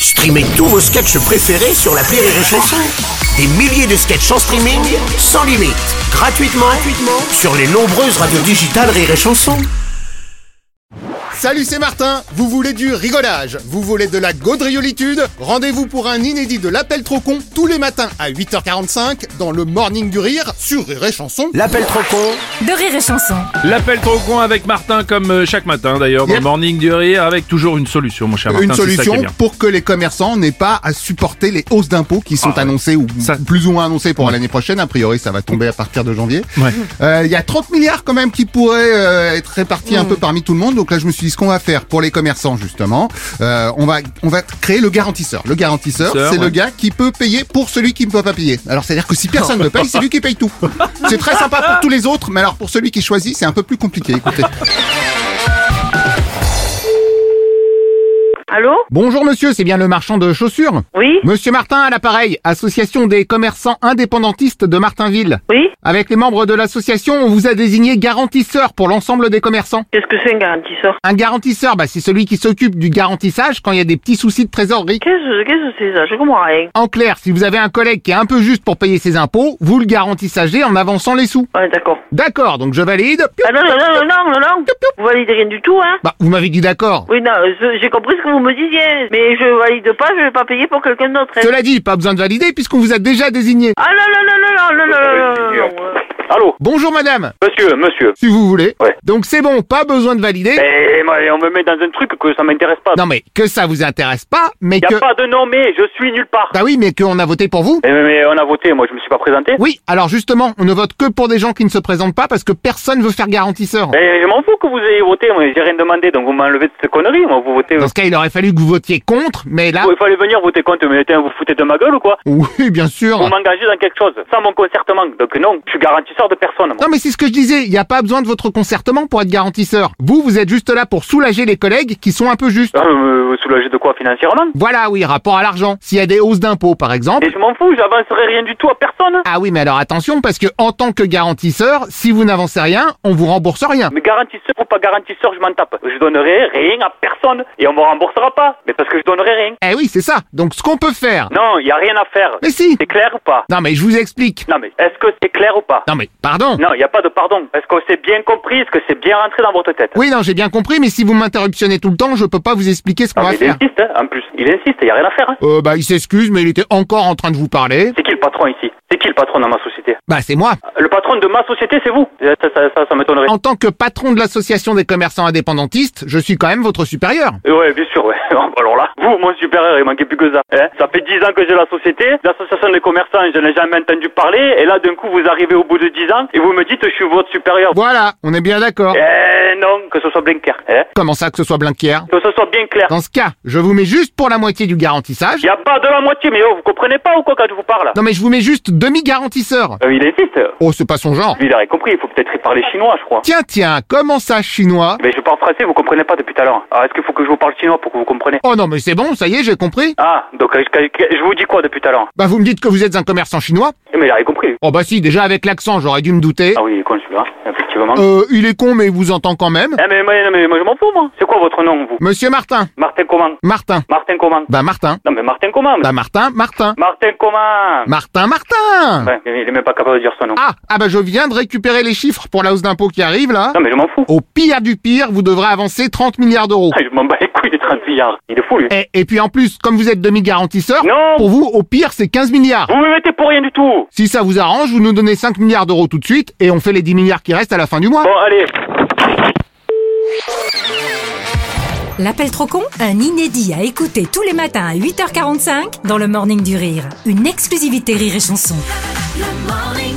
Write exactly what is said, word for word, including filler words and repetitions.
Streamez tous vos sketchs préférés sur l'appli Rire et Chanson. Des milliers de sketchs en streaming, sans limite, gratuitement, gratuitement sur les nombreuses radios digitales Rire et Chanson. Salut, c'est Martin. Vous voulez du rigolage? Vous voulez de la gaudriolitude? Rendez-vous pour un inédit de l'Appel trop con tous les matins à huit heures quarante-cinq dans le Morning du Rire sur Rire et Chanson. L'Appel trop con de Rire et Chanson. L'appel trop con avec Martin, comme chaque matin d'ailleurs, dans Yep. le Morning du Rire, avec toujours une solution, mon cher Martin. Une c'est ça qui solution est bien. pour que les commerçants n'aient pas à supporter les hausses d'impôts qui sont Ah ouais. annoncées ou Ça- plus ou moins annoncées pour Ouais. l'année prochaine. A priori, ça va tomber à partir de janvier. Ouais. Euh, Il y a trente milliards quand même qui pourraient euh, être répartis un peu parmi tout le monde. Donc là, je me suis dit ce qu'on va faire pour les commerçants justement. Euh, on va on va créer le garantisseur. Le garantisseur, Sœur, c'est ouais. le gars qui peut payer pour celui qui ne peut pas payer. Alors c'est-à-dire que si personne ne paye, c'est lui qui paye tout. C'est très sympa pour tous les autres, mais alors pour celui qui choisit, c'est un peu plus compliqué. Écoutez. Allô? Bonjour monsieur, c'est bien le marchand de chaussures? Oui? Monsieur Martin à l'appareil, association des commerçants indépendantistes de Martinville. Oui? Avec les membres de l'association, on vous a désigné garantisseur pour l'ensemble des commerçants. Qu'est-ce que c'est un garantisseur? Un garantisseur, bah c'est celui qui s'occupe du garantissage quand il y a des petits soucis de trésorerie. Qu'est-ce qu'est-ce que c'est ça? Je comprends rien. En clair, si vous avez un collègue qui est un peu juste pour payer ses impôts, vous le garantissagez en avançant les sous. Ouais, d'accord. D'accord, donc je valide. Ah non, non, non, non, non, non, non. Vous validez rien du tout, hein? Bah, vous m'avez dit d'accord. Oui, non, je- j'ai compris ce que vous me disiez. Mais je valide pas, je vais pas payer pour quelqu'un d'autre. hein. Cela dit, pas besoin de valider puisqu'on vous a déjà désigné. Ah non, non, non, non, non, non, non, non, non, non, non. Allô, Bonjour madame, monsieur, monsieur. si vous voulez. Ouais. Donc c'est bon, pas besoin de valider. Eh, moi, on me met dans un truc que ça m'intéresse pas. Non mais que ça vous intéresse pas, mais Y que... a pas de nom, mais je suis nulle part. Bah oui, mais qu'on a voté pour vous. Eh, mais on a voté, moi je me suis pas présenté. Oui, alors justement, on ne vote que pour des gens qui ne se présentent pas parce que personne veut faire garantisseur. Eh, je m'en fous que vous ayez voté, moi j'ai rien demandé, donc vous m'enlevez de cette connerie, moi vous votez. Dans ce cas, il aurait fallu que vous votiez contre, mais là... Il fallait venir voter contre, mais tiens, vous foutez de ma gueule ou quoi? Oui, bien sûr. Vous m'engagez dans quelque chose, sans mon concertement. Donc non, je suis garantisseur de personne, moi. Non mais c'est ce que je disais, il n'y a pas besoin de votre concertement pour être garantisseur. Vous, vous êtes juste là pour soulager les collègues qui sont un peu justes. Ah, me soulager de quoi financièrement? Voilà, oui, rapport à l'argent. S'il y a des hausses d'impôts, par exemple... Et je m'en fous, j'avancerai rien du tout à personne. Ah oui, mais alors attention, parce que en tant que garantisseur, si vous n'avancez rien, on vous rembourse rien. Mais garantisseur ou pas garantisseur, je m'en tape. Je donnerai rien à personne et on me remboursera pas. Mais parce que je donnerai rien. Eh oui, c'est ça. Donc ce qu'on peut faire... Non, y a rien à faire. Mais si. C'est clair ou pas? Non mais je vous explique. Non mais est-ce que c'est clair ou pas? Non mais, pardon. Non, il n'y a pas de pardon. Est-ce que c'est bien compris? Est-ce que c'est bien rentré dans votre tête? Oui, non, j'ai bien compris, mais si vous m'interruptionnez tout le temps, je peux pas vous expliquer ce qu'on Non, va mais il faire. insiste, hein, en plus. Il insiste, il n'y a rien à faire. Hein. Euh, bah, il s'excuse, mais il était encore en train de vous parler. C'est qui le patron ici? C'est qui le patron dans ma société? Bah, c'est moi. Le patron de ma société, c'est vous. Ça, ça, ça, ça m'étonnerait. En tant que patron de l'association des commerçants indépendantistes, je suis quand même votre supérieur. Euh, Ouais, bien sûr, ouais. Alors là, vous, mon supérieur, il manquait plus que ça. Hein, ça fait dix ans que j'ai la société, l'association des commerçants, je n'ai jamais entendu parler, et là, d'un coup, vous arrivez au bout de dix ans, et vous me dites, je suis votre supérieur. Voilà, on est bien d'accord. Eh non, que ce soit bien clair. Hein, Comment ça que ce soit Blinquière? que ce soit bien clair. Dans ce cas, je vous mets juste pour la moitié du garantissage. Il n'y a pas de la moitié, mais oh, vous comprenez pas ou quoi quand je vous parle? Non mais je vous mets juste demi-garantisseur. Euh, il insiste. Oh, c'est pas son genre. Lui, il a rien compris, il faut peut-être y parler chinois, je crois. Tiens, tiens, comment ça, chinois? Mais je parle français, vous comprenez pas depuis tout à l'heure. Alors, est-ce qu'il faut que je vous parle chinois pour que vous compreniez? Oh non, mais c'est bon, ça y est, j'ai compris. Ah, donc euh, je, je vous dis quoi depuis tout à l'heure? Bah, vous me dites que vous êtes un commerçant chinois? Mais il a rien compris. Oh bah si, déjà avec l'accent, j'aurais dû me douter. Ah oui, il est con celui-là, effectivement. Euh, il est con, mais il vous entend quand même. Eh mais, mais, mais moi je m'en fous, moi. C'est quoi votre nom, vous? Monsieur Martin. Martin comment? Martin. Martin comment? Bah Martin. Non mais Martin comment? Bah Martin, Martin. Martin comment? Martin, Martin. Ouais, mais il est même pas capable de dire son nom. Ah, ah bah je viens de récupérer les chiffres pour la hausse d'impôt qui arrive là. Non mais je m'en fous. Au pire du pire, vous devrez avancer trente milliards d'euros. Je m'en bats les couilles des trente milliards. Il est fou, lui. Et, et puis en plus, comme vous êtes demi-garantisseur, Non. pour vous, au pire, c'est quinze milliards. Vous me mettez pour rien du tout. Si ça vous arrange, vous nous donnez cinq milliards d'euros tout de suite et on fait les dix milliards qui restent à la fin du mois. Bon, allez. L'appel trop con, un inédit à écouter tous les matins à huit heures quarante-cinq dans le Morning du Rire. Une exclusivité Rire et Chanson. Le morning.